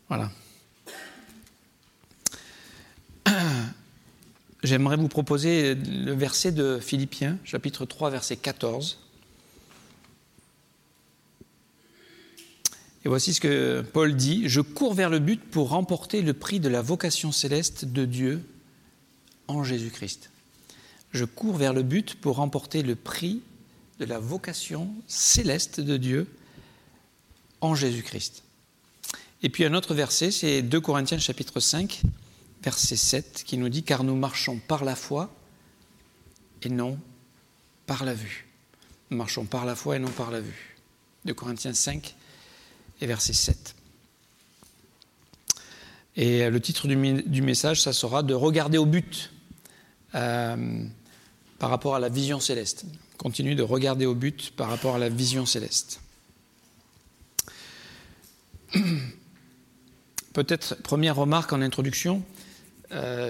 Voilà. J'aimerais vous proposer le verset de Philippiens, chapitre 3, verset 14. Et voici ce que Paul dit. « Je cours vers le but pour remporter le prix de la vocation céleste de Dieu en Jésus-Christ. » Je cours vers le but pour remporter le prix de la vocation céleste de Dieu en Jésus-Christ. Et puis un autre verset, c'est 2 Corinthiens chapitre 5, verset 7, qui nous dit « Car nous marchons par la foi et non par la vue. » Nous marchons par la foi et non par la vue. 2 Corinthiens 5 et verset 7. Et le titre du message, ça sera « De regarder au but ». Par rapport à la vision céleste. Continue de regarder au but par rapport à la vision céleste. Peut-être, première remarque en introduction, je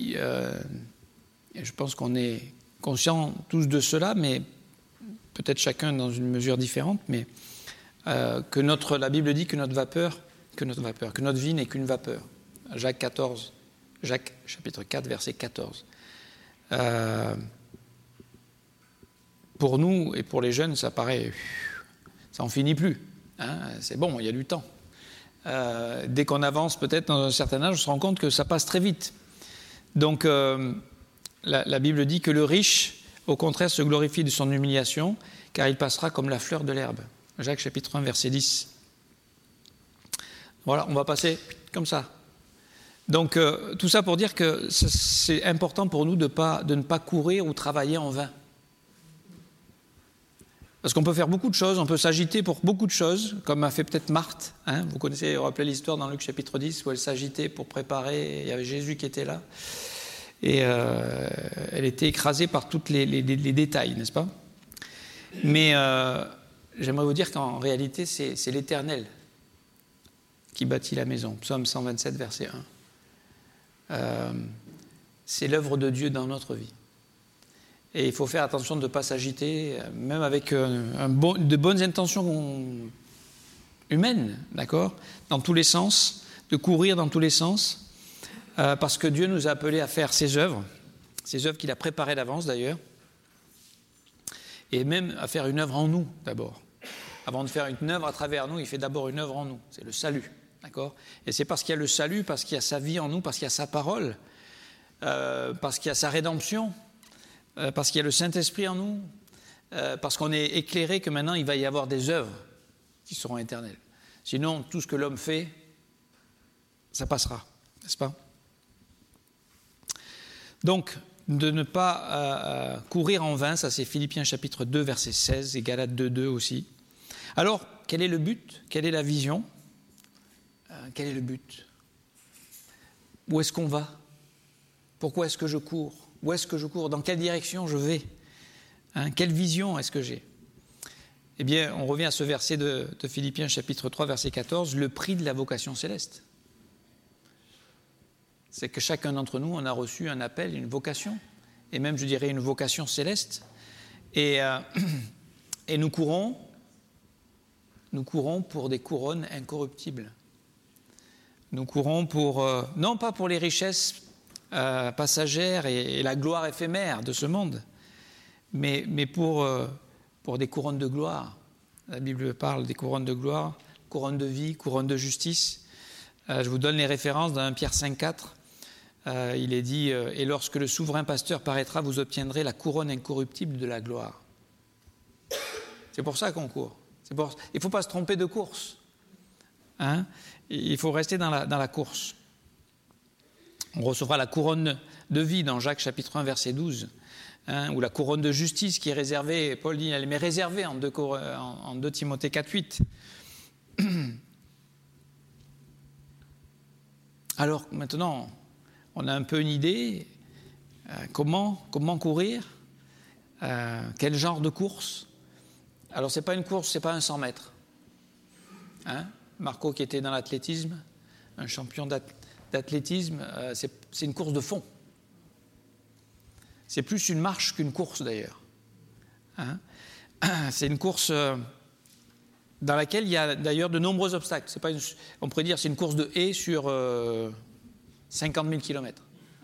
pense qu'on est conscients tous de cela, mais peut-être chacun dans une mesure différente, mais la Bible dit que notre vie n'est qu'une vapeur. Jacques chapitre 4, verset 14. Pour nous et pour les jeunes, ça en finit plus. Hein, c'est bon, il y a du temps. Dès qu'on avance peut-être dans un certain âge, on se rend compte que ça passe très vite. Donc, la Bible dit que le riche, au contraire, se glorifie de son humiliation, car il passera comme la fleur de l'herbe. Jacques chapitre 1, verset 10. Voilà, on va passer comme ça. Donc, tout ça pour dire que c'est important pour nous de ne pas courir ou travailler en vain. Parce qu'on peut faire beaucoup de choses, on peut s'agiter pour beaucoup de choses, comme a fait peut-être Marthe. Hein, vous vous rappelez l'histoire dans Luc chapitre 10, où elle s'agitait pour préparer, il y avait Jésus qui était là, et elle était écrasée par tous les détails, n'est-ce pas ? Mais j'aimerais vous dire qu'en réalité, c'est l'Éternel qui bâtit la maison. Psaume 127, verset 1. C'est l'œuvre de Dieu dans notre vie. Et il faut faire attention de ne pas s'agiter, même avec de bonnes intentions humaines, d'accord, dans tous les sens, de courir dans tous les sens, parce que Dieu nous a appelés à faire ses œuvres qu'il a préparées d'avance d'ailleurs, et même à faire une œuvre en nous d'abord. Avant de faire une œuvre à travers nous, il fait d'abord une œuvre en nous, c'est le salut, d'accord ? Et c'est parce qu'il y a le salut, parce qu'il y a sa vie en nous, parce qu'il y a sa parole, parce qu'il y a sa rédemption, parce qu'il y a le Saint-Esprit en nous, parce qu'on est éclairé que maintenant il va y avoir des œuvres qui seront éternelles. Sinon, tout ce que l'homme fait, ça passera, n'est-ce pas ? Donc, de ne pas courir en vain, ça c'est Philippiens chapitre 2, verset 16, et Galates 2, 2 aussi. Alors, quel est le but ? Quelle est la vision ? Quel est le but ? Où est-ce qu'on va ? Pourquoi est-ce que je cours ? Où est-ce que je cours ? Dans quelle direction je vais ? Quelle vision est-ce que j'ai ? Eh bien, on revient à ce verset de Philippiens chapitre 3, verset 14, le prix de la vocation céleste. C'est que chacun d'entre nous, on a reçu un appel, une vocation, et même, je dirais, une vocation céleste. Et nous courons pour des couronnes incorruptibles. Nous courons non pas pour les richesses passagères et la gloire éphémère de ce monde, mais pour des couronnes de gloire. La Bible parle des couronnes de gloire, couronnes de vie, couronnes de justice. Je vous donne les références dans 1 Pierre 5, 4. Il est dit « Et lorsque le souverain pasteur paraîtra, vous obtiendrez la couronne incorruptible de la gloire. » C'est pour ça qu'on court. Il ne faut pas se tromper de course. Hein ? Il faut rester dans la course. On recevra la couronne de vie dans Jacques chapitre 1, verset 12, ou la couronne de justice qui est réservée, Paul dit, elle est réservée en 2 Timothée 4, 8. Alors maintenant, on a un peu une idée, comment courir, quel genre de course. Alors c'est pas une course, c'est pas un 100 mètres. Marco qui était dans l'athlétisme, un champion d'athlétisme, c'est une course de fond. C'est plus une marche qu'une course d'ailleurs. C'est une course dans laquelle il y a d'ailleurs de nombreux obstacles. C'est pas on pourrait dire c'est une course de haies sur 50 000 kilomètres.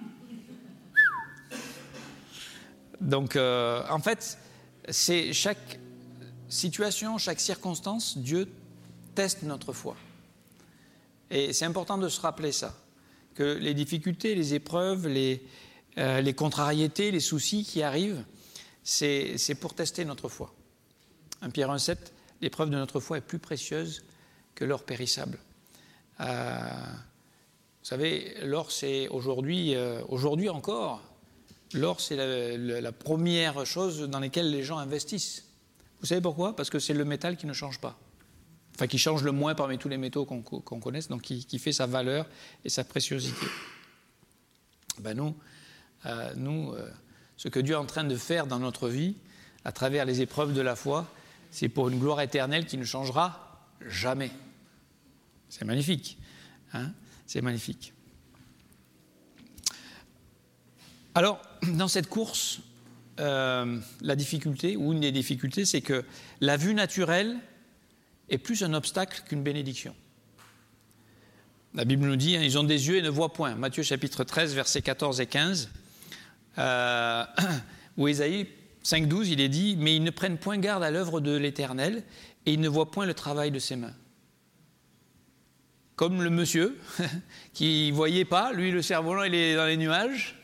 Donc, en fait, c'est chaque situation, chaque circonstance, Dieu teste notre foi. Et c'est important de se rappeler ça, que les difficultés, les épreuves, les contrariétés, les soucis qui arrivent, c'est pour tester notre foi. 1 Pierre 1,7, l'épreuve de notre foi est plus précieuse que l'or périssable. Vous savez, l'or, c'est aujourd'hui encore, l'or, c'est la première chose dans laquelle les gens investissent. Vous savez pourquoi ? Parce que c'est le métal qui ne change pas. Enfin, qui change le moins parmi tous les métaux qu'on connaisse, donc qui fait sa valeur et sa préciosité. Ben nous, ce que Dieu est en train de faire dans notre vie, à travers les épreuves de la foi, c'est pour une gloire éternelle qui ne changera jamais. C'est magnifique. Hein ? C'est magnifique. Alors, dans cette course, la difficulté, ou une des difficultés, c'est que la vue naturelle est plus un obstacle qu'une bénédiction. La Bible nous dit, ils ont des yeux et ne voient point. Matthieu chapitre 13, versets 14 et 15, où Ésaïe 5,12, il est dit, mais ils ne prennent point garde à l'œuvre de l'Éternel et ils ne voient point le travail de ses mains. Comme le monsieur qui ne voyait pas, lui le cerf-volant il est dans les nuages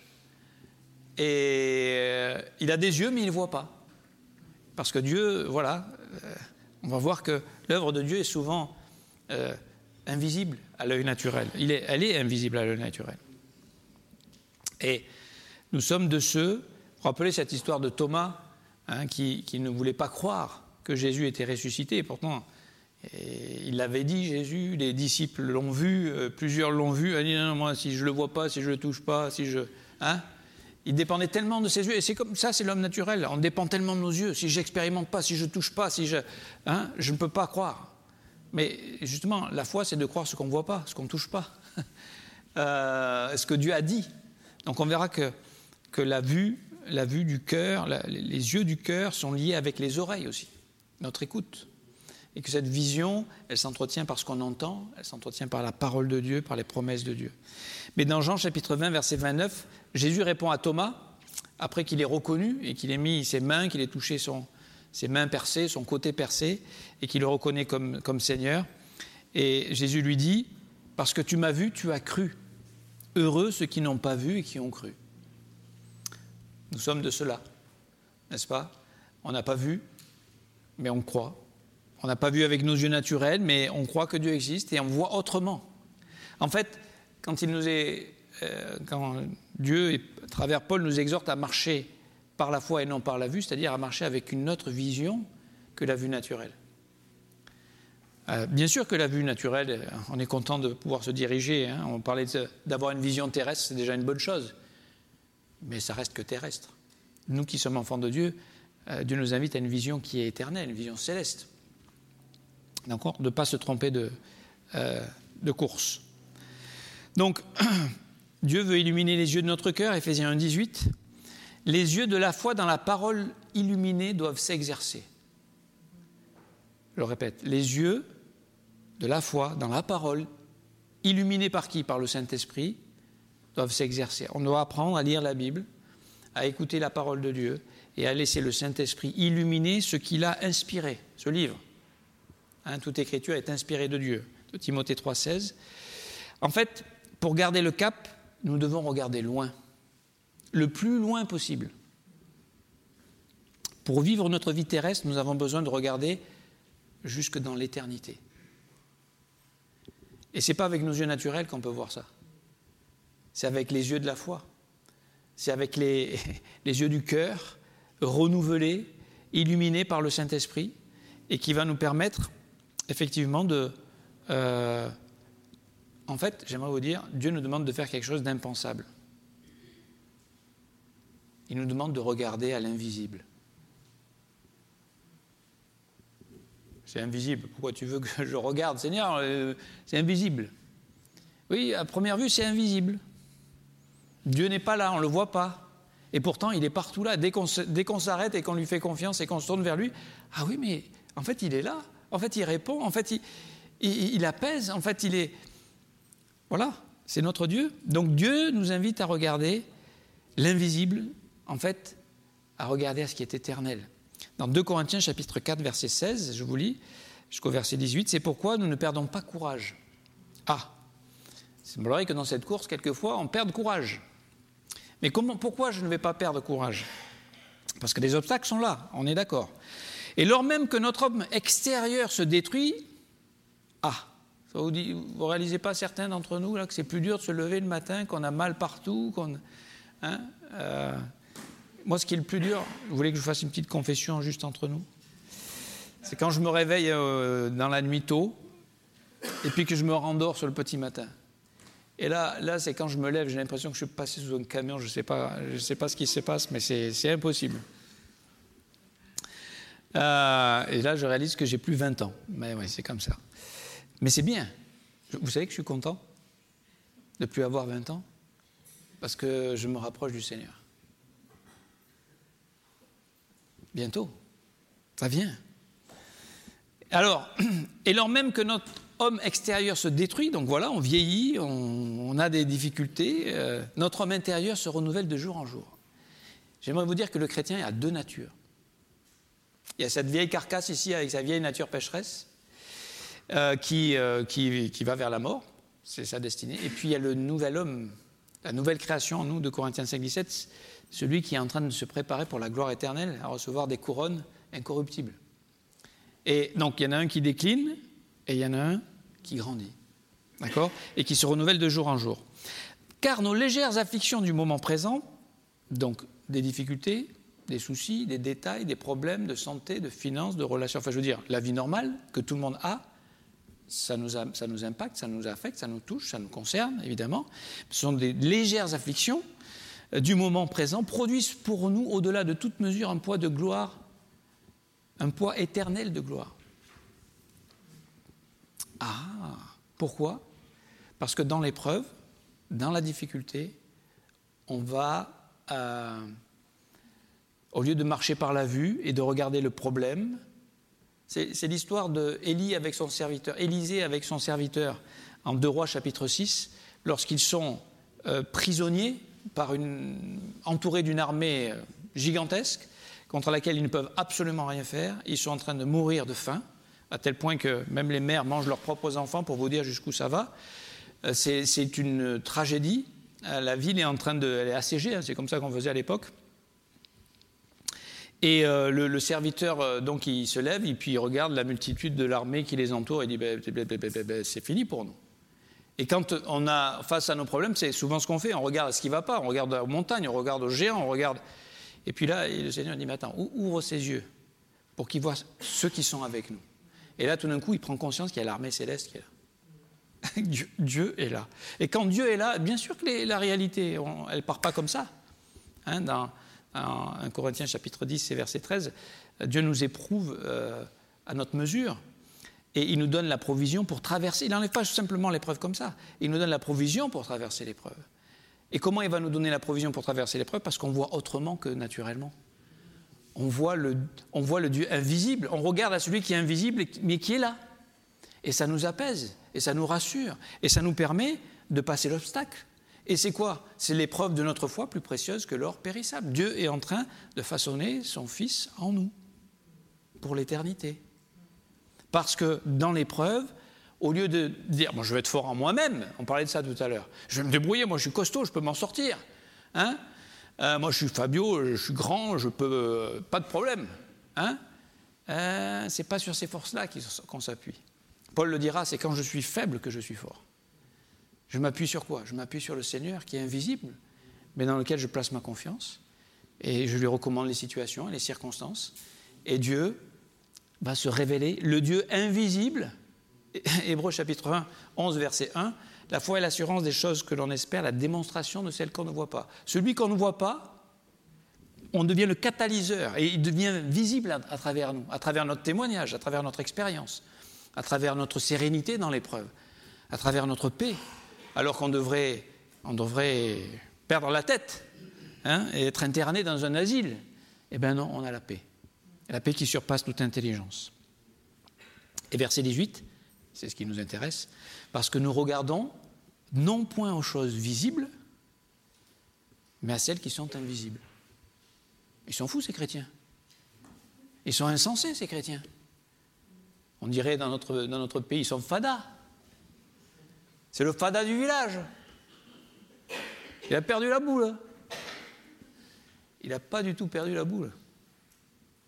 et il a des yeux mais il ne voit pas. Parce que Dieu, on va voir que l'œuvre de Dieu est souvent invisible à l'œil naturel. Elle est invisible à l'œil naturel. Et nous sommes de ceux, rappelez cette histoire de Thomas, qui ne voulait pas croire que Jésus était ressuscité, et pourtant il l'avait dit, Jésus, les disciples l'ont vu, plusieurs l'ont vu, il a dit non, moi si je ne le vois pas, si je ne le touche pas, il dépendait tellement de ses yeux, et c'est comme ça, c'est l'homme naturel, on dépend tellement de nos yeux, si je n'expérimente pas, si je ne touche pas, je ne peux pas croire. Mais justement, la foi, c'est de croire ce qu'on ne voit pas, ce qu'on ne touche pas, ce que Dieu a dit. Donc on verra que la vue du cœur, les yeux du cœur sont liés avec les oreilles aussi, notre écoute. Et que cette vision, elle s'entretient par ce qu'on entend, elle s'entretient par la parole de Dieu, par les promesses de Dieu. Mais dans Jean chapitre 20, verset 29, Jésus répond à Thomas, après qu'il ait reconnu et qu'il ait mis ses mains, qu'il ait touché ses mains percées, son côté percé, et qu'il le reconnaît comme Seigneur. Et Jésus lui dit, parce que tu m'as vu, tu as cru. Heureux ceux qui n'ont pas vu et qui ont cru. Nous sommes de ceux-là, n'est-ce pas ? On n'a pas vu, mais on croit. On n'a pas vu avec nos yeux naturels, mais on croit que Dieu existe et on voit autrement. En fait, quand Dieu, à travers Paul, nous exhorte à marcher par la foi et non par la vue, c'est-à-dire à marcher avec une autre vision que la vue naturelle. Bien sûr que la vue naturelle, on est content de pouvoir se diriger. On parlait d'avoir une vision terrestre, c'est déjà une bonne chose. Mais ça reste que terrestre. Nous qui sommes enfants de Dieu, Dieu nous invite à une vision qui est éternelle, une vision céleste. D'accord ? De ne pas se tromper de course. Donc, Dieu veut illuminer les yeux de notre cœur, Éphésiens 1,18. Les yeux de la foi dans la parole illuminée doivent s'exercer. Je le répète, les yeux de la foi dans la parole, illuminés par qui ? Par le Saint-Esprit, doivent s'exercer. On doit apprendre à lire la Bible, à écouter la parole de Dieu et à laisser le Saint-Esprit illuminer ce qu'il a inspiré, ce livre. Toute écriture est inspirée de Dieu, de Timothée 3,16. En fait, pour garder le cap, nous devons regarder loin, le plus loin possible. Pour vivre notre vie terrestre, nous avons besoin de regarder jusque dans l'éternité. Et ce n'est pas avec nos yeux naturels qu'on peut voir ça. C'est avec les yeux de la foi. C'est avec les yeux du cœur, renouvelés, illuminés par le Saint-Esprit, et qui va nous permettre effectivement en fait, j'aimerais vous dire, Dieu nous demande de faire quelque chose d'impensable. Il nous demande de regarder à l'invisible. C'est invisible. Pourquoi tu veux que je regarde, Seigneur ? C'est invisible. Oui, à première vue, c'est invisible. Dieu n'est pas là, on ne le voit pas. Et pourtant, il est partout là. Dès qu'on s'arrête et qu'on lui fait confiance et qu'on se tourne vers lui, ah oui, mais en fait, il est là. En fait, il répond. En fait, il apaise. En fait, il est... Voilà, c'est notre Dieu. Donc Dieu nous invite à regarder l'invisible, en fait, à regarder à ce qui est éternel. Dans 2 Corinthiens, chapitre 4, verset 16, je vous lis, jusqu'au verset 18, c'est pourquoi nous ne perdons pas courage. Ah, il semblerait que dans cette course, quelquefois, on perde courage. Mais pourquoi je ne vais pas perdre courage ? Parce que les obstacles sont là, on est d'accord. Et lors même que notre homme extérieur se détruit, vous ne réalisez pas, certains d'entre nous, là, que c'est plus dur de se lever le matin, qu'on a mal partout, moi, ce qui est le plus dur, vous voulez que je vous fasse une petite confession juste entre nous ? C'est quand je me réveille dans la nuit tôt, et puis que je me rendors sur le petit matin. Et là, c'est quand je me lève, j'ai l'impression que je suis passé sous un camion, je sais pas ce qui se passe, mais c'est impossible. Et là, je réalise que j'ai plus 20 ans. Mais oui, c'est comme ça. Mais c'est bien. Vous savez que je suis content de ne plus avoir 20 ans, parce que je me rapproche du Seigneur. Bientôt. Ça vient. Alors, et lors même que notre homme extérieur se détruit, donc voilà, on vieillit, on a des difficultés, notre homme intérieur se renouvelle de jour en jour. J'aimerais vous dire que le chrétien a 2 natures. Il y a cette vieille carcasse ici avec sa vieille nature pécheresse qui va vers la mort, c'est sa destinée. Et puis il y a le nouvel homme, la nouvelle création en nous, de Corinthiens 5, 17, celui qui est en train de se préparer pour la gloire éternelle, à recevoir des couronnes incorruptibles. Et donc il y en a un qui décline et il y en a un qui grandit, d'accord ? Et qui se renouvelle de jour en jour. Car nos légères afflictions du moment présent, donc des difficultés, des soucis, des détails, des problèmes de santé, de finances, de relations, enfin je veux dire, la vie normale que tout le monde a, ça nous impacte, ça nous affecte, ça nous touche, ça nous concerne, évidemment. Ce sont des légères afflictions du moment présent, produisent pour nous, au-delà de toute mesure, un poids de gloire, un poids éternel de gloire. Ah, pourquoi ? Parce que dans l'épreuve, dans la difficulté, on va, au lieu de marcher par la vue et de regarder le problème, c'est l'histoire d'Élie avec son serviteur, Élisée avec son serviteur, en 2 Rois chapitre 6, lorsqu'ils sont prisonniers, entourés d'une armée gigantesque, contre laquelle ils ne peuvent absolument rien faire, ils sont en train de mourir de faim, à tel point que même les mères mangent leurs propres enfants, pour vous dire jusqu'où ça va. C'est une tragédie. La ville elle est assiégée, c'est comme ça qu'on faisait à l'époque. Et le serviteur, donc, il se lève et puis il regarde la multitude de l'armée qui les entoure et dit c'est fini pour nous. Et quand on a face à nos problèmes, c'est souvent ce qu'on fait, on regarde ce qui ne va pas, on regarde aux montagnes, on regarde aux géants, on regarde... Et puis là, le Seigneur dit, mais attends, ouvre ses yeux pour qu'il voit ceux qui sont avec nous. Et là, tout d'un coup, il prend conscience qu'il y a l'armée céleste qui est là. Dieu est là. Et quand Dieu est là, bien sûr que la réalité, elle ne part pas comme ça. Dans 1 Corinthiens chapitre 10 et verset 13, Dieu nous éprouve à notre mesure. Et il nous donne la provision pour traverser. Il n'enlève pas simplement l'épreuve comme ça. Il nous donne la provision pour traverser l'épreuve. Et comment il va nous donner la provision pour traverser l'épreuve ? Parce qu'on voit autrement que naturellement. On voit le Dieu invisible. On regarde à celui qui est invisible, mais qui est là. Et ça nous apaise, et ça nous rassure, et ça nous permet de passer l'obstacle. Et c'est quoi ? C'est l'épreuve de notre foi plus précieuse que l'or périssable. Dieu est en train de façonner son Fils en nous, pour l'éternité. Parce que dans l'épreuve, au lieu de dire « je vais être fort en moi-même », on parlait de ça tout à l'heure, « je vais me débrouiller, moi je suis costaud, je peux m'en sortir. Moi je suis Fabio, je suis grand, je peux... pas de problème. » C'est pas sur ces forces-là qu'on s'appuie. Paul le dira, c'est quand je suis faible que je suis fort. Je m'appuie sur quoi ? Je m'appuie sur le Seigneur qui est invisible, mais dans lequel je place ma confiance, et je lui recommande les situations et les circonstances, et Dieu va se révéler, le Dieu invisible. Hébreux chapitre 1, 11 verset 1, la foi est l'assurance des choses que l'on espère, la démonstration de celles qu'on ne voit pas. Celui qu'on ne voit pas, on devient le catalyseur, et il devient visible à travers nous, à travers notre témoignage, à travers notre expérience, à travers notre sérénité dans l'épreuve, à travers notre paix, alors qu'on devrait perdre la tête et être interné dans un asile. Eh bien non, on a la paix qui surpasse toute intelligence. Et verset 18, c'est ce qui nous intéresse, parce que nous regardons non point aux choses visibles, mais à celles qui sont invisibles. Ils sont fous, ces chrétiens. Ils sont insensés, ces chrétiens. On dirait dans notre pays, ils sont fadas. C'est le fada du village. Il a perdu la boule. Il n'a pas du tout perdu la boule. Pourquoi ?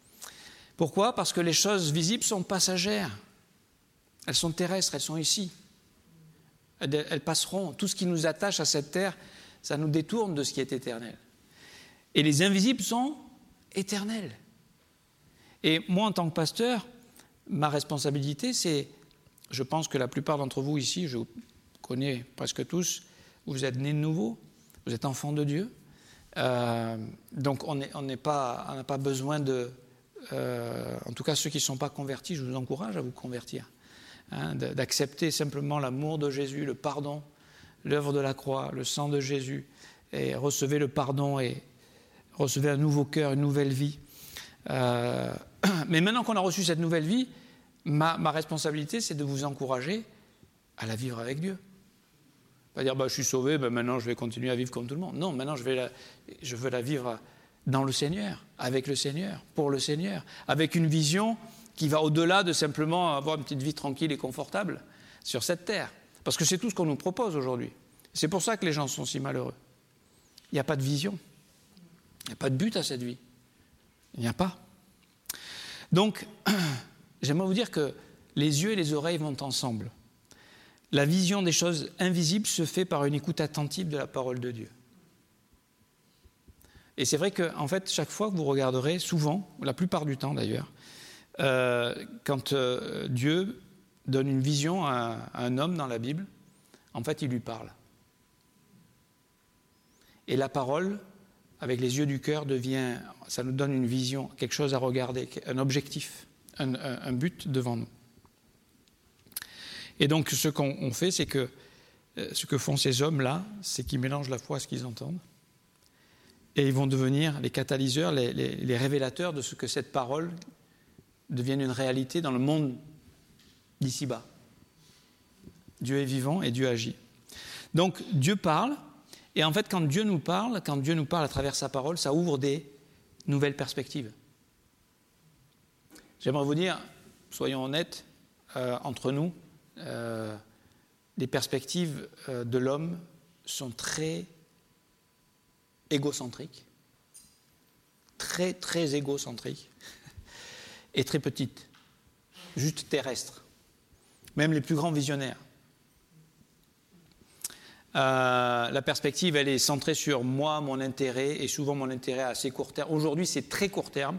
Parce que les choses visibles sont passagères. Elles sont terrestres, elles sont ici. Elles passeront. Tout ce qui nous attache à cette terre, ça nous détourne de ce qui est éternel. Et les invisibles sont éternels. Et moi, en tant que pasteur, ma responsabilité, c'est, je pense que la plupart d'entre vous ici, je vous connais presque tous, vous êtes nés de nouveau, vous êtes enfants de Dieu. Donc on n'a pas besoin de... en tout cas, ceux qui ne sont pas convertis, je vous encourage à vous convertir. D'accepter simplement l'amour de Jésus, le pardon, l'œuvre de la croix, le sang de Jésus, et recevez le pardon et recevez un nouveau cœur, une nouvelle vie. Mais maintenant qu'on a reçu cette nouvelle vie, ma responsabilité, c'est de vous encourager à la vivre avec Dieu. Pas dire, je suis sauvé, maintenant je vais continuer à vivre comme tout le monde. Non, maintenant je veux la vivre dans le Seigneur, avec le Seigneur, pour le Seigneur, avec une vision qui va au-delà de simplement avoir une petite vie tranquille et confortable sur cette terre. Parce que c'est tout ce qu'on nous propose aujourd'hui. C'est pour ça que les gens sont si malheureux. Il n'y a pas de vision. Il n'y a pas de but à cette vie. Il n'y a pas. Donc, j'aimerais vous dire que les yeux et les oreilles vont ensemble. La vision des choses invisibles se fait par une écoute attentive de la parole de Dieu. Et c'est vrai qu'en fait, chaque fois que vous regarderez, souvent, la plupart du temps d'ailleurs, quand Dieu donne une vision à un homme dans la Bible, en fait, il lui parle. Et la parole, avec les yeux du cœur, ça nous donne une vision, quelque chose à regarder, un objectif, un but devant nous. Et donc, ce qu'on fait, c'est que ce que font ces hommes-là, c'est qu'ils mélangent la foi à ce qu'ils entendent. Et ils vont devenir les catalyseurs, les révélateurs de ce que cette parole devienne une réalité dans le monde d'ici-bas. Dieu est vivant et Dieu agit. Donc, Dieu parle. Et en fait, quand Dieu nous parle à travers sa parole, ça ouvre des nouvelles perspectives. J'aimerais vous dire, soyons honnêtes, entre nous, les perspectives de l'homme sont très égocentriques, très, très égocentriques, et très petites, juste terrestres, même les plus grands visionnaires. La perspective, elle est centrée sur moi, mon intérêt, et souvent mon intérêt à assez court terme. Aujourd'hui, c'est très court terme.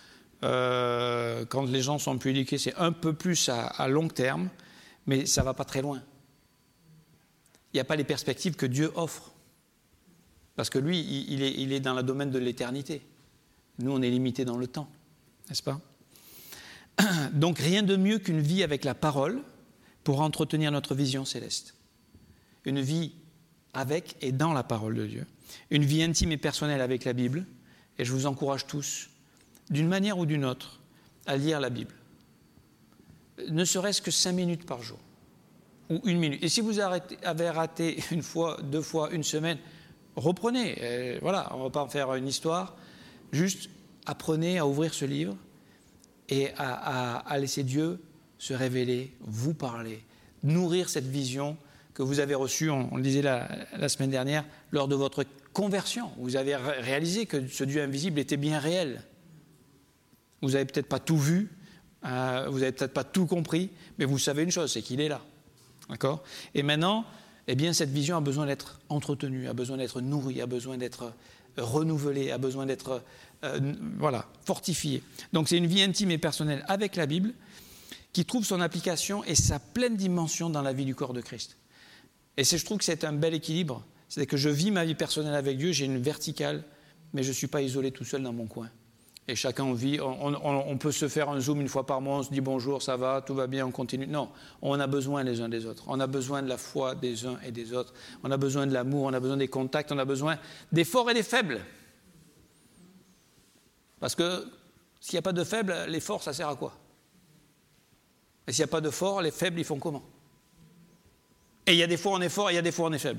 Quand les gens sont plus éduqués, c'est un peu plus à long terme, mais ça ne va pas très loin. Il n'y a pas les perspectives que Dieu offre. Parce que lui, il est dans le domaine de l'éternité. Nous, on est limité dans le temps, n'est-ce pas ? Donc, rien de mieux qu'une vie avec la parole pour entretenir notre vision céleste. Une vie avec et dans la parole de Dieu. Une vie intime et personnelle avec la Bible. Et je vous encourage tous, d'une manière ou d'une autre, à lire la Bible. Ne serait-ce que 5 minutes par jour. Ou 1 minute. Et si vous avez raté 1 fois, 2 fois, 1 semaine, reprenez. Voilà, on ne va pas en faire une histoire. Juste apprenez à ouvrir ce livre et à laisser Dieu se révéler, vous parler, nourrir cette vision que vous avez reçue, on le disait la semaine dernière, lors de votre conversion. Vous avez réalisé que ce Dieu invisible était bien réel. Vous n'avez peut-être pas tout vu, vous n'avez peut-être pas tout compris, mais vous savez une chose, c'est qu'il est là. D'accord ? Et maintenant, eh bien, cette vision a besoin d'être entretenue, a besoin d'être nourrie, a besoin d'être renouvelée, a besoin d'être fortifiée. Donc c'est une vie intime et personnelle avec la Bible qui trouve son application et sa pleine dimension dans la vie du corps de Christ. Et je trouve que c'est un bel équilibre. C'est que je vis ma vie personnelle avec Dieu, j'ai une verticale, mais je ne suis pas isolé tout seul dans mon coin. Et chacun vit, on peut se faire un zoom 1 fois par mois, on se dit bonjour, ça va, tout va bien, on continue. Non, on a besoin les uns des autres. On a besoin de la foi des uns et des autres. On a besoin de l'amour, on a besoin des contacts, on a besoin des forts et des faibles. Parce que s'il n'y a pas de faibles, les forts, ça sert à quoi ? Et s'il n'y a pas de fort, les faibles, ils font comment? Et il y a des fois on est fort et il y a des fois on est faible.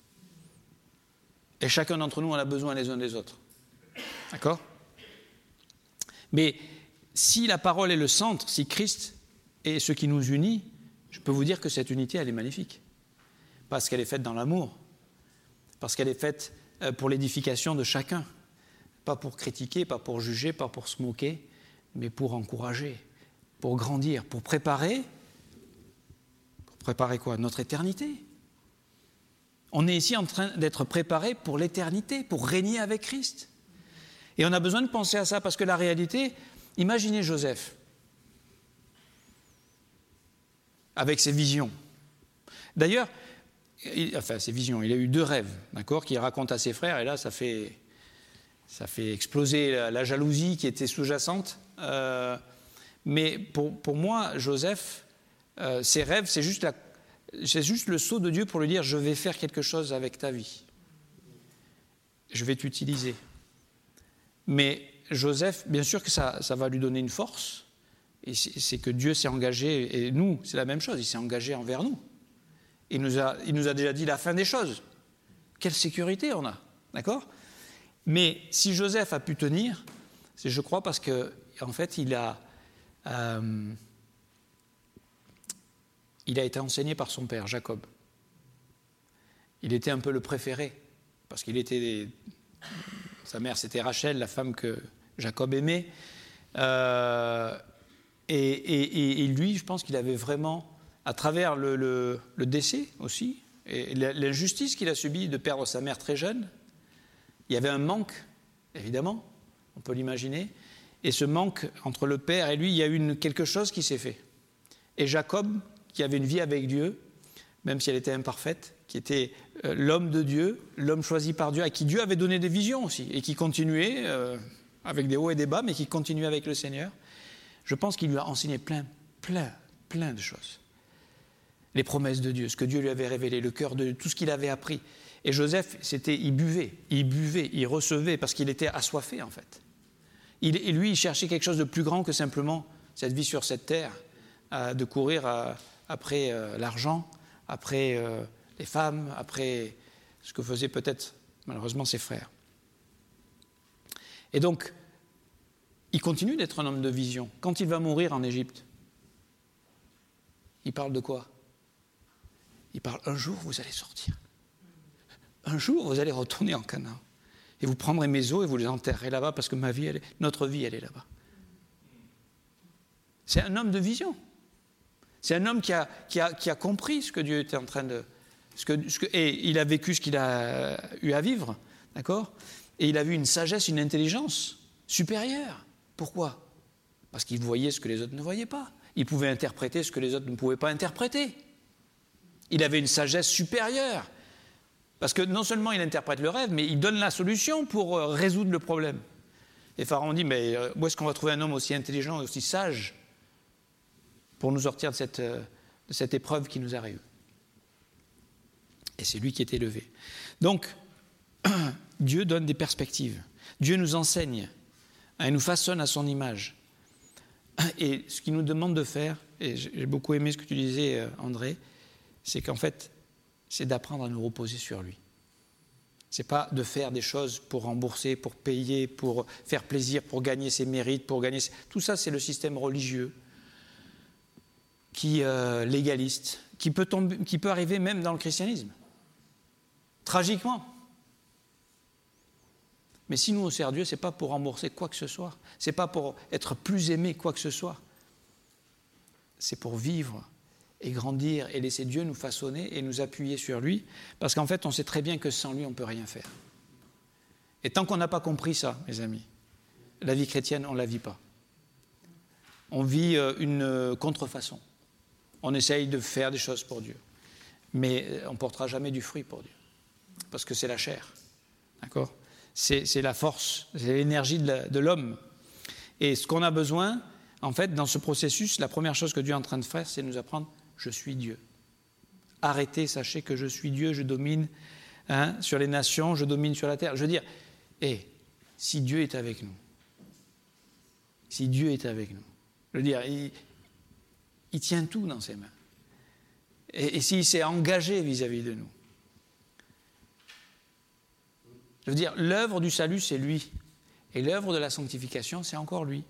Et chacun d'entre nous en a besoin les uns des autres. D'accord? Mais si la parole est le centre, si Christ est ce qui nous unit, je peux vous dire que cette unité, elle est magnifique. Parce qu'elle est faite dans l'amour. Parce qu'elle est faite pour l'édification de chacun. Pas pour critiquer, pas pour juger, pas pour se moquer, mais pour encourager, pour grandir, pour préparer. Pour préparer quoi? Notre éternité. On est ici en train d'être préparé pour l'éternité, pour régner avec Christ. Et on a besoin de penser à ça, parce que la réalité, imaginez Joseph, avec ses visions. D'ailleurs, ses visions, il a eu 2 rêves, d'accord, qu'il raconte à ses frères, et là, ça fait exploser la jalousie qui était sous-jacente. Mais pour moi, Joseph, ses rêves, c'est juste le sceau de Dieu pour lui dire « Je vais faire quelque chose avec ta vie. Je vais t'utiliser. » Mais Joseph, bien sûr que ça va lui donner une force. Et c'est que Dieu s'est engagé, et nous, c'est la même chose, il s'est engagé envers nous. Il nous a déjà dit la fin des choses. Quelle sécurité on a, d'accord? Mais si Joseph a pu tenir, c'est, je crois, parce qu'en fait, il a été enseigné par son père, Jacob. Il était un peu le préféré, parce qu'il était... Sa mère, c'était Rachel, la femme que Jacob aimait. Et lui, je pense qu'il avait vraiment, à travers le décès aussi, et l'injustice qu'il a subie de perdre sa mère très jeune, il y avait un manque, évidemment, on peut l'imaginer. Et ce manque entre le père et lui, il y a eu quelque chose qui s'est fait. Et Jacob, qui avait une vie avec Dieu, même si elle était imparfaite, qui était l'homme de Dieu, l'homme choisi par Dieu, à qui Dieu avait donné des visions aussi, et qui continuait, avec des hauts et des bas, mais qui continuait avec le Seigneur. Je pense qu'il lui a enseigné plein de choses. Les promesses de Dieu, ce que Dieu lui avait révélé, le cœur de Dieu, tout ce qu'il avait appris. Et Joseph, il buvait, il recevait, parce qu'il était assoiffé en fait. Et lui, il cherchait quelque chose de plus grand que simplement cette vie sur cette terre, de courir après l'argent, après les femmes, après ce que faisaient peut-être malheureusement ses frères. Et donc, il continue d'être un homme de vision. Quand il va mourir en Égypte, il parle de quoi? Il parle, un jour vous allez sortir. Un jour vous allez retourner en Canaan. Et vous prendrez mes os et vous les enterrerez là-bas parce que notre vie, elle est là-bas. C'est un homme de vision. C'est un homme qui a compris ce que Dieu était en train de... et il a vécu ce qu'il a eu à vivre, d'accord? Et il a vu une sagesse, une intelligence supérieure. Pourquoi? Parce qu'il voyait ce que les autres ne voyaient pas. Il pouvait interpréter ce que les autres ne pouvaient pas interpréter. Il avait une sagesse supérieure. Parce que non seulement il interprète le rêve, mais il donne la solution pour résoudre le problème. Et Pharaon dit, mais où est-ce qu'on va trouver un homme aussi intelligent et aussi sage pour nous sortir de cette épreuve qui nous arrive? Et c'est lui qui est élevé. Donc, Dieu donne des perspectives. Dieu nous enseigne. Il nous façonne à son image. Et ce qu'il nous demande de faire, et j'ai beaucoup aimé ce que tu disais, André, c'est qu'en fait, c'est d'apprendre à nous reposer sur lui. Ce n'est pas de faire des choses pour rembourser, pour payer, pour faire plaisir, pour gagner ses mérites, pour gagner... Tout ça, c'est le système religieux qui légaliste, qui peut arriver même dans le christianisme. Tragiquement. Mais si nous on sert Dieu, ce n'est pas pour rembourser quoi que ce soit. Ce n'est pas pour être plus aimé quoi que ce soit. C'est pour vivre et grandir et laisser Dieu nous façonner et nous appuyer sur lui. Parce qu'en fait, on sait très bien que sans lui, on ne peut rien faire. Et tant qu'on n'a pas compris ça, mes amis, la vie chrétienne, on ne la vit pas. On vit une contrefaçon. On essaye de faire des choses pour Dieu. Mais on ne portera jamais du fruit pour Dieu. Parce que c'est la chair. D'accord ? C'est la force, c'est l'énergie de l'homme. Et ce qu'on a besoin, en fait, dans ce processus, la première chose que Dieu est en train de faire, c'est de nous apprendre « Je suis Dieu ». Arrêtez, sachez que je suis Dieu, je domine sur les nations, je domine sur la terre. Je veux dire, si Dieu est avec nous, je veux dire, Il tient tout dans ses mains. Et s'il s'est engagé vis-à-vis de nous. Je veux dire, l'œuvre du salut, c'est lui. Et l'œuvre de la sanctification, c'est encore lui.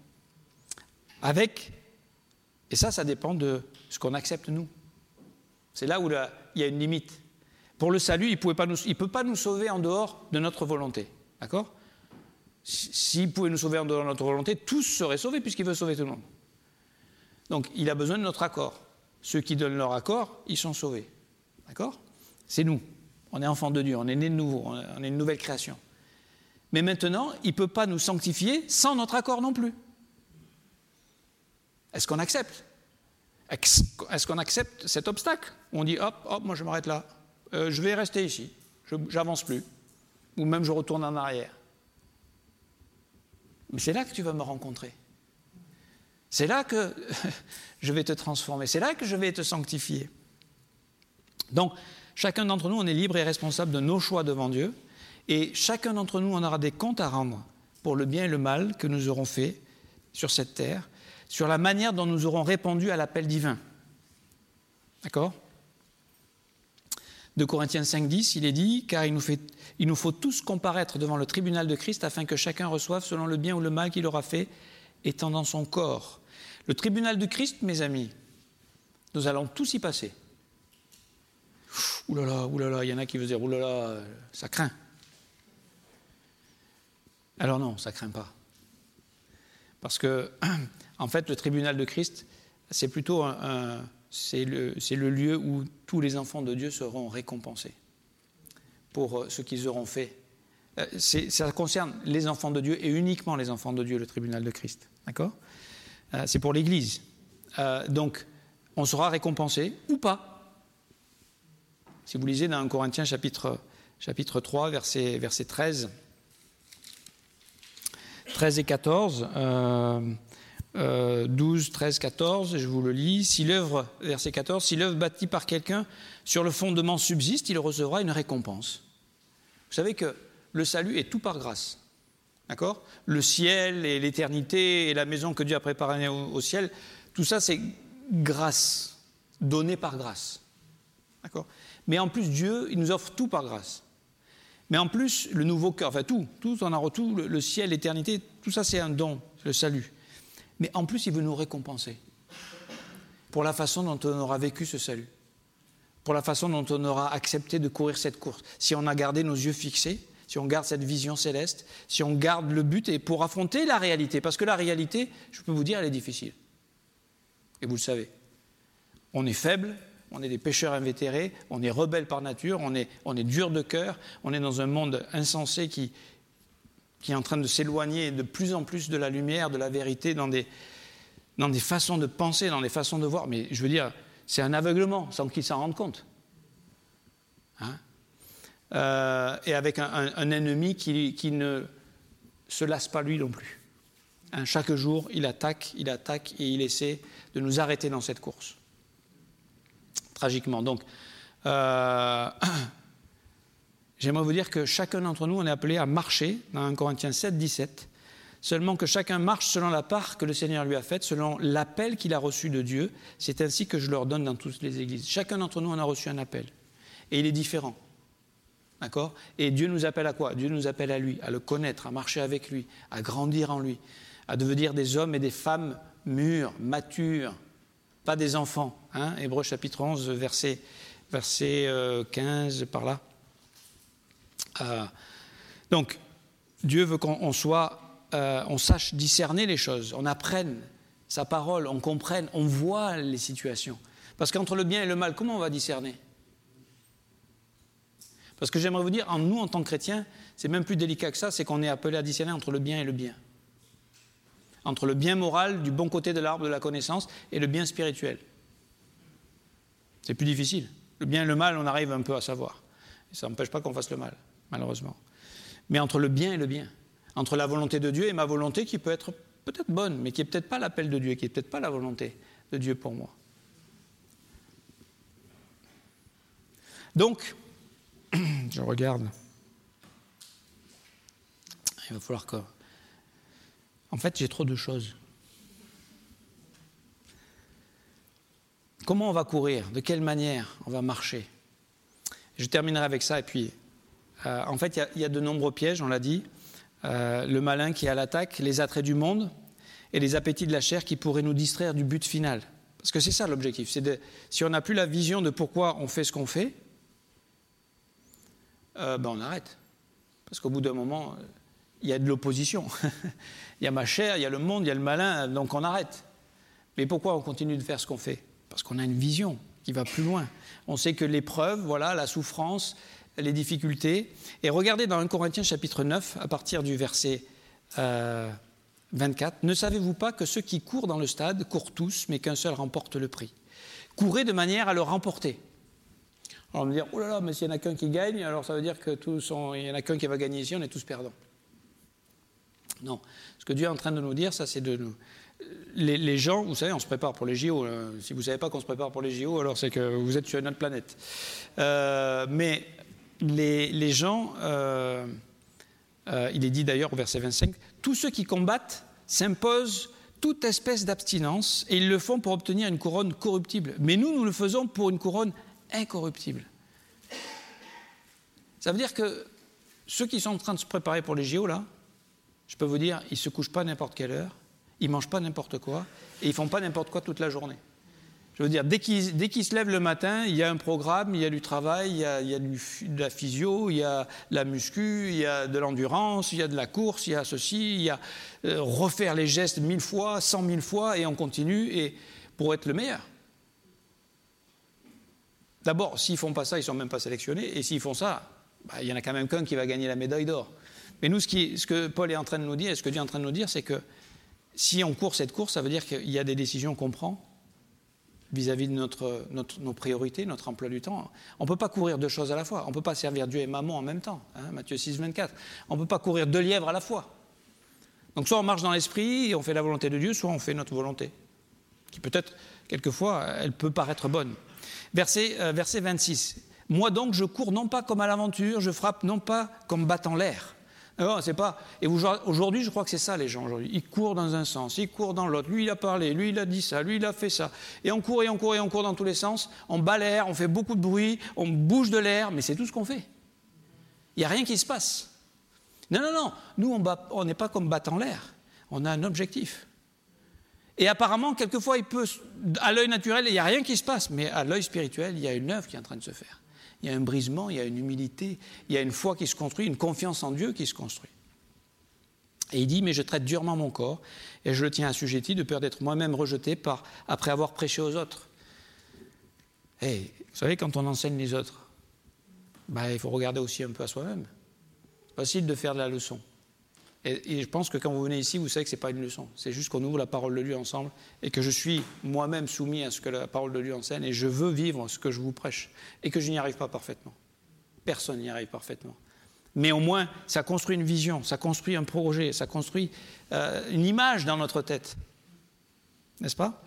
Et ça dépend de ce qu'on accepte nous. C'est là où il y a une limite. Pour le salut, il ne peut pas nous sauver en dehors de notre volonté. D'accord ? S'il pouvait nous sauver en dehors de notre volonté, tous seraient sauvés puisqu'il veut sauver tout le monde. Donc, il a besoin de notre accord. Ceux qui donnent leur accord, ils sont sauvés. D'accord ? C'est nous. On est enfants de Dieu, on est nés de nouveau, on est une nouvelle création. Mais maintenant, il ne peut pas nous sanctifier sans notre accord non plus. Est-ce qu'on accepte ? Est-ce qu'on accepte cet obstacle ? On dit, hop, moi je m'arrête là. Je vais rester ici. J'avance plus. Ou même je retourne en arrière. Mais c'est là que tu vas me rencontrer. C'est là que je vais te transformer. C'est là que je vais te sanctifier. Donc, chacun d'entre nous, on est libre et responsable de nos choix devant Dieu. Et chacun d'entre nous, on aura des comptes à rendre pour le bien et le mal que nous aurons fait sur cette terre, sur la manière dont nous aurons répondu à l'appel divin. D'accord ? 2 Corinthiens 5,10, il est dit, car il nous faut tous comparaître devant le tribunal de Christ afin que chacun reçoive selon le bien ou le mal qu'il aura fait, étant dans son corps. Le tribunal de Christ, mes amis, nous allons tous y passer. Ouh là là, il y en a qui veulent dire, ouh là là, ça craint. Alors non, ça ne craint pas. Parce que, en fait, le tribunal de Christ, c'est plutôt c'est le lieu où tous les enfants de Dieu seront récompensés pour ce qu'ils auront fait. Ça concerne les enfants de Dieu et uniquement les enfants de Dieu, le tribunal de Christ. D'accord ? C'est pour l'Église. Donc, on sera récompensé ou pas. Si vous lisez dans 1 Corinthiens chapitre 3, verset 13, 13 et 14, 12, 13, 14, je vous le lis. Verset 14, si l'œuvre bâtie par quelqu'un sur le fondement subsiste, il recevra une récompense. Vous savez que le salut est tout par grâce. D'accord ? Le ciel et l'éternité et la maison que Dieu a préparée au ciel, tout ça c'est grâce, donné par grâce. D'accord ? Mais en plus, Dieu, il nous offre tout par grâce. Mais en plus, le nouveau cœur, enfin tout le ciel, l'éternité, tout ça c'est un don, le salut. Mais en plus, il veut nous récompenser pour la façon dont on aura vécu ce salut, pour la façon dont on aura accepté de courir cette course. Si on a gardé nos yeux fixés, si on garde cette vision céleste, si on garde le but et pour affronter la réalité. Parce que la réalité, je peux vous dire, elle est difficile. Et vous le savez. On est faible, on est des pécheurs invétérés, on est rebelles par nature, on est dur de cœur, on est dans un monde insensé qui est en train de s'éloigner de plus en plus de la lumière, de la vérité, dans des façons de penser, dans des façons de voir. Mais je veux dire, c'est un aveuglement sans qu'ils s'en rendent compte. Et avec un ennemi qui ne se lasse pas lui non plus. Chaque jour, il attaque et il essaie de nous arrêter dans cette course. Tragiquement. Donc, j'aimerais vous dire que chacun d'entre nous, on est appelé à marcher, dans 1 Corinthiens 7, 17, seulement que chacun marche selon la part que le Seigneur lui a faite, selon l'appel qu'il a reçu de Dieu. C'est ainsi que je leur donne dans toutes les églises. Chacun d'entre nous, on a reçu un appel. Et il est différent. D'accord ? Et Dieu nous appelle à quoi ? Dieu nous appelle à lui, à le connaître, à marcher avec lui, à grandir en lui, à devenir des hommes et des femmes mûrs, matures, pas des enfants. Hébreux chapitre 11, verset 15, par là. Donc, Dieu veut qu'on sache discerner les choses, on apprenne sa parole, on comprenne, on voit les situations. Parce qu'entre le bien et le mal, comment on va discerner ? Parce que j'aimerais vous dire, nous, en tant que chrétiens, c'est même plus délicat que ça, c'est qu'on est appelé à discerner entre le bien et le bien. Entre le bien moral, du bon côté de l'arbre de la connaissance, et le bien spirituel. C'est plus difficile. Le bien et le mal, on arrive un peu à savoir. Et ça n'empêche pas qu'on fasse le mal, malheureusement. Mais entre le bien et le bien, entre la volonté de Dieu et ma volonté qui peut être peut-être bonne, mais qui n'est peut-être pas l'appel de Dieu, qui n'est peut-être pas la volonté de Dieu pour moi. Donc, je regarde. Il va falloir que... En fait, j'ai trop de choses. comment on va courir? De quelle manière on va marcher? Je terminerai avec ça. Et puis, en fait, il y a de nombreux pièges, on l'a dit. Le malin qui est à l'attaque, les attraits du monde et les appétits de la chair qui pourraient nous distraire du but final. Parce que c'est ça l'objectif. Si on n'a plus la vision de pourquoi on fait ce qu'on fait, on arrête. Parce qu'au bout d'un moment, il y a de l'opposition. Il y a ma chair, il y a le monde, il y a le malin, donc on arrête. Mais pourquoi on continue de faire ce qu'on fait? Parce qu'on a une vision qui va plus loin. On sait que l'épreuve, voilà, la souffrance, les difficultés. Et regardez dans 1 Corinthiens chapitre 9, à partir du verset 24. « Ne savez-vous pas que ceux qui courent dans le stade courent tous, mais qu'un seul remporte le prix? Courez de manière à le remporter. » Alors on va me dire, oh là là, mais s'il n'y en a qu'un qui gagne, alors ça veut dire qu'il n'y en a qu'un qui va gagner ici, on est tous perdants. Non. Ce que Dieu est en train de nous dire, ça c'est de nous... Les gens, vous savez, on se prépare pour les JO. Si vous ne savez pas qu'on se prépare pour les JO, alors c'est que vous êtes sur une autre planète. Mais les gens, il est dit d'ailleurs au verset 25, « Tous ceux qui combattent s'imposent toute espèce d'abstinence et ils le font pour obtenir une couronne corruptible. Mais nous le faisons pour une couronne incorruptible. » Ça veut dire que ceux qui sont en train de se préparer pour les JO, là, je peux vous dire, ils ne se couchent pas à n'importe quelle heure, ils ne mangent pas n'importe quoi et ils ne font pas n'importe quoi toute la journée. Je veux dire, dès qu'ils se lèvent le matin, il y a un programme, il y a du travail, il y a de la physio, il y a de la muscu, il y a de l'endurance, il y a de la course, il y a ceci, il y a refaire les gestes 1000 fois, 100 000 fois et on continue et pour être le meilleur. D'abord, s'ils ne font pas ça, ils ne sont même pas sélectionnés et s'ils font ça, il y en a quand même qu'un qui va gagner la médaille d'or. Mais nous, ce que Paul est en train de nous dire et ce que Dieu est en train de nous dire, c'est que si on court cette course, ça veut dire qu'il y a des décisions qu'on prend vis-à-vis de nos priorités, notre emploi du temps. On ne peut pas courir deux choses à la fois. On ne peut pas servir Dieu et Mammon en même temps. Matthieu 6, 24. On ne peut pas courir 2 lièvres à la fois. Donc soit on marche dans l'esprit et on fait la volonté de Dieu, soit on fait notre volonté. Qui peut-être, quelquefois, elle peut paraître bonne. Verset 26. « Moi donc, je cours non pas comme à l'aventure, je frappe non pas comme battant l'air. » Non, c'est pas. Et aujourd'hui, je crois que c'est ça les gens aujourd'hui. Ils courent dans un sens, ils courent dans l'autre. Lui, il a parlé, lui, il a dit ça, lui, il a fait ça. Et on court et on court et on court dans tous les sens. On bat l'air, on fait beaucoup de bruit, on bouge de l'air, mais c'est tout ce qu'on fait. Il n'y a rien qui se passe. Non. Nous, on n'est pas comme battant l'air. On a un objectif. Et apparemment, quelquefois, à l'œil naturel, il n'y a rien qui se passe. Mais à l'œil spirituel, il y a une œuvre qui est en train de se faire. Il y a un brisement, il y a une humilité, il y a une foi qui se construit, une confiance en Dieu qui se construit. Et il dit, mais je traite durement mon corps et je le tiens assujetti de peur d'être moi-même rejeté après avoir prêché aux autres. Vous savez, quand on enseigne les autres, il faut regarder aussi un peu à soi-même. C'est facile de faire de la leçon. Et je pense que quand vous venez ici, vous savez que ce n'est pas une leçon. C'est juste qu'on ouvre la parole de Dieu ensemble et que je suis moi-même soumis à ce que la parole de Dieu enseigne et je veux vivre ce que je vous prêche et que je n'y arrive pas parfaitement. Personne n'y arrive parfaitement. Mais au moins, ça construit une vision, ça construit un projet, ça construit une image dans notre tête. N'est-ce pas?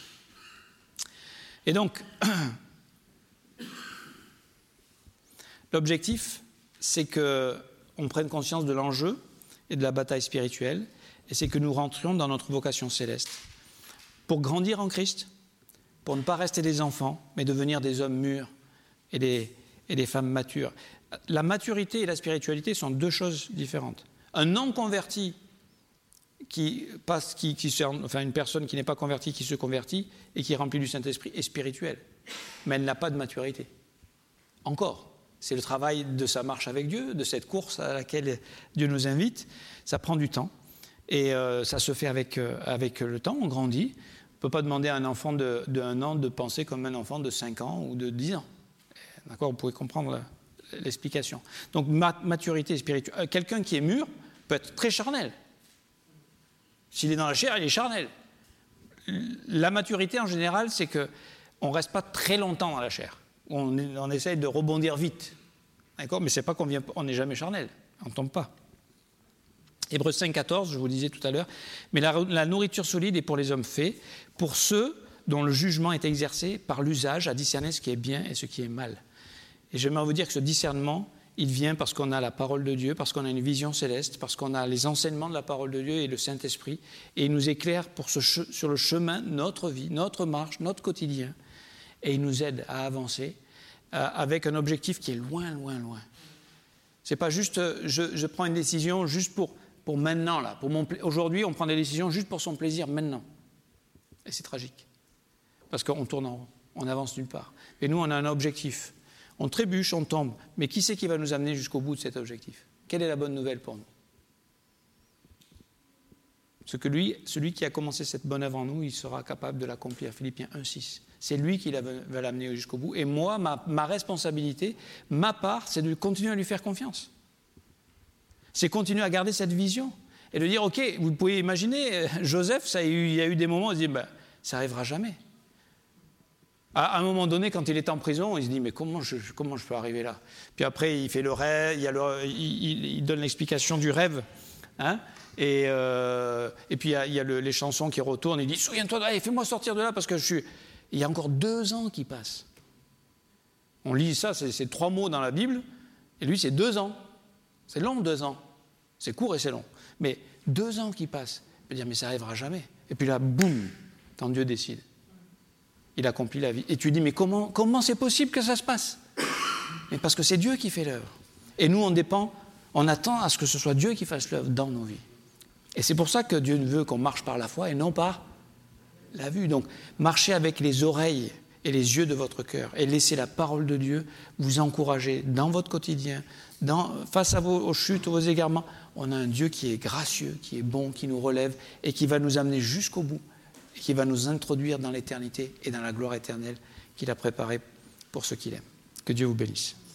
Et donc, l'objectif, c'est qu'on prenne conscience de l'enjeu et de la bataille spirituelle, et c'est que nous rentrions dans notre vocation céleste. Pour grandir en Christ, pour ne pas rester des enfants, mais devenir des hommes mûrs et des femmes matures. La maturité et la spiritualité sont 2 choses différentes. Un non-converti une personne qui n'est pas convertie, qui se convertit et qui est remplie du Saint-Esprit est spirituelle, mais elle n'a pas de maturité. Encore. C'est le travail de sa marche avec Dieu, de cette course à laquelle Dieu nous invite. Ça prend du temps et ça se fait avec le temps, on grandit. On ne peut pas demander à un enfant de 1 an de penser comme un enfant de 5 ans ou de 10 ans. D'accord, vous pouvez comprendre l'explication. Donc maturité spirituelle. Quelqu'un qui est mûr peut être très charnel. S'il est dans la chair, il est charnel. La maturité en général, c'est qu'on ne reste pas très longtemps dans la chair. On essaye de rebondir vite, d'accord, mais c'est pas on n'est jamais charnel, on ne tombe pas. Hébreux 5, 14, je vous le disais tout à l'heure, mais la nourriture solide est pour les hommes faits, pour ceux dont le jugement est exercé par l'usage à discerner ce qui est bien et ce qui est mal. Et j'aimerais vous dire que ce discernement, il vient parce qu'on a la parole de Dieu, parce qu'on a une vision céleste, parce qu'on a les enseignements de la parole de Dieu et le Saint-Esprit, et il nous éclaire sur le chemin de notre vie, notre marche, notre quotidien. et il nous aide à avancer avec un objectif qui est loin, loin, loin. C'est pas juste, je prends une décision juste pour maintenant, là. Aujourd'hui, on prend des décisions juste pour son plaisir maintenant. Et c'est tragique. Parce qu'on tourne en rond, on avance nulle part. Et nous, on a un objectif. On trébuche, on tombe. Mais qui c'est qui va nous amener jusqu'au bout de cet objectif? Quelle est la bonne nouvelle pour nous? Celui qui a commencé cette bonne œuvre en nous, il sera capable de l'accomplir. Philippiens 1,6. C'est lui qui va l'amener jusqu'au bout. Et moi, ma responsabilité, ma part, c'est de continuer à lui faire confiance. C'est continuer à garder cette vision. Et de dire, OK, vous pouvez imaginer, Joseph, il y a eu des moments où il se dit, ça n'arrivera jamais. À un moment donné, quand il est en prison, il se dit, mais comment je peux arriver là? Puis après, il fait le rêve, il donne l'explication du rêve. Hein? Et puis il y a les chansons qui retournent, il dit, souviens-toi, fais-moi sortir de là, parce que il y a encore 2 ans qui passent. On lit ça, c'est 3 mots dans la Bible, et lui, c'est 2 ans. C'est long, 2 ans. C'est court et c'est long. Mais 2 ans qui passent, il peut dire, mais ça n'arrivera jamais. Et puis là, boum, quand Dieu décide, il accomplit la vie. Et tu dis, mais comment c'est possible que ça se passe? Mais parce que c'est Dieu qui fait l'œuvre. Et nous, on attend à ce que ce soit Dieu qui fasse l'œuvre dans nos vies. Et c'est pour ça que Dieu veut qu'on marche par la foi et non par la vue. Donc, marchez avec les oreilles et les yeux de votre cœur et laissez la parole de Dieu vous encourager dans votre quotidien, face à vos chutes, vos égarements. On a un Dieu qui est gracieux, qui est bon, qui nous relève et qui va nous amener jusqu'au bout et qui va nous introduire dans l'éternité et dans la gloire éternelle qu'il a préparée pour ceux qu'il aime. Que Dieu vous bénisse.